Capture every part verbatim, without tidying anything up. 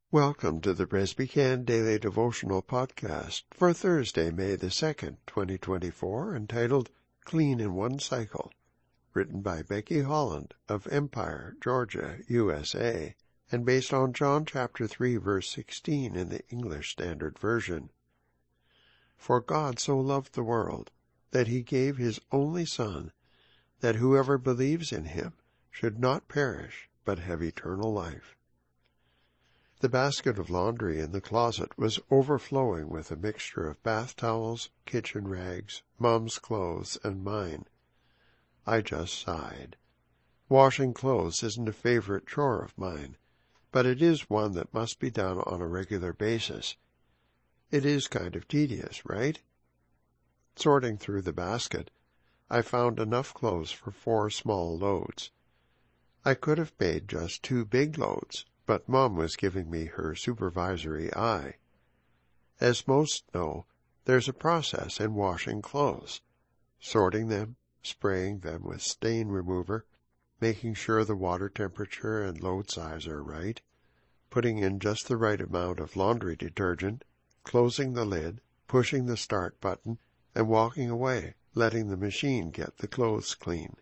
Welcome to the Presbycan Daily Devotional Podcast for Thursday, May the second, twenty twenty-four, entitled Clean in One Cycle, written by Becky Holland of Empire, Georgia, U S A, and based on John chapter three, verse sixteen in the English Standard Version. For God so loved the world that he gave his only Son, that whoever believes in him should not perish but have eternal life. The basket of laundry in the closet was overflowing with a mixture of bath towels, kitchen rags, Mom's clothes, and mine. I just sighed. Washing clothes isn't a favorite chore of mine, but it is one that must be done on a regular basis. It is kind of tedious, right? Sorting through the basket, I found enough clothes for four small loads. I could have made just two big loads, but Mom was giving me her supervisory eye. As most know, there's a process in washing clothes, sorting them, spraying them with stain remover, making sure the water temperature and load size are right, putting in just the right amount of laundry detergent, closing the lid, pushing the start button, and walking away, letting the machine get the clothes clean.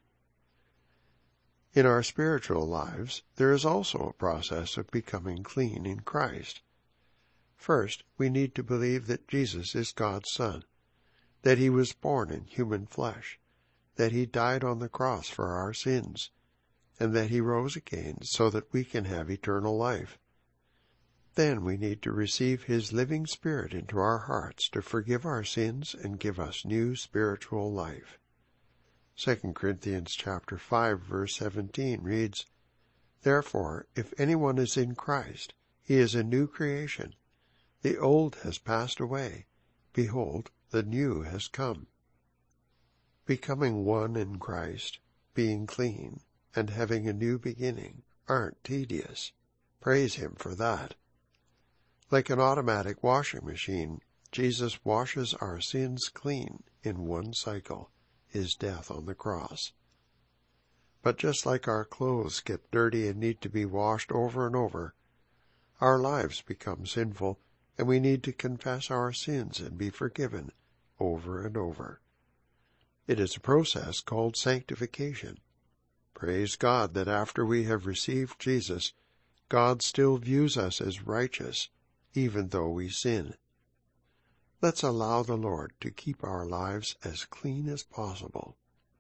In our spiritual lives, there is also a process of becoming clean in Christ. First, we need to believe that Jesus is God's Son, that he was born in human flesh, that he died on the cross for our sins, and that he rose again so that we can have eternal life. Then we need to receive his living Spirit into our hearts to forgive our sins and give us new spiritual life. Second Corinthians chapter five, verse seventeen reads, Therefore, if anyone is in Christ, he is a new creation. The old has passed away. Behold, the new has come. Becoming one in Christ, being clean, and having a new beginning aren't tedious. Praise him for that. Like an automatic washing machine, Jesus washes our sins clean in one cycle, his death on the cross. But just like our clothes get dirty and need to be washed over and over, our lives become sinful, and we need to confess our sins and be forgiven over and over. It is a process called sanctification. Praise God that after we have received Jesus, God still views us as righteous, even though we sin. Let's allow the Lord to keep our lives as clean as possible.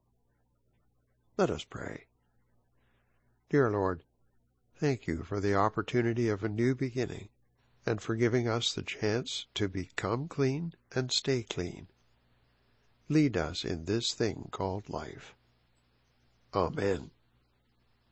Let us pray. Dear Lord, thank you for the opportunity of a new beginning and for giving us the chance to become clean and stay clean. Lead us in this thing called life. Amen.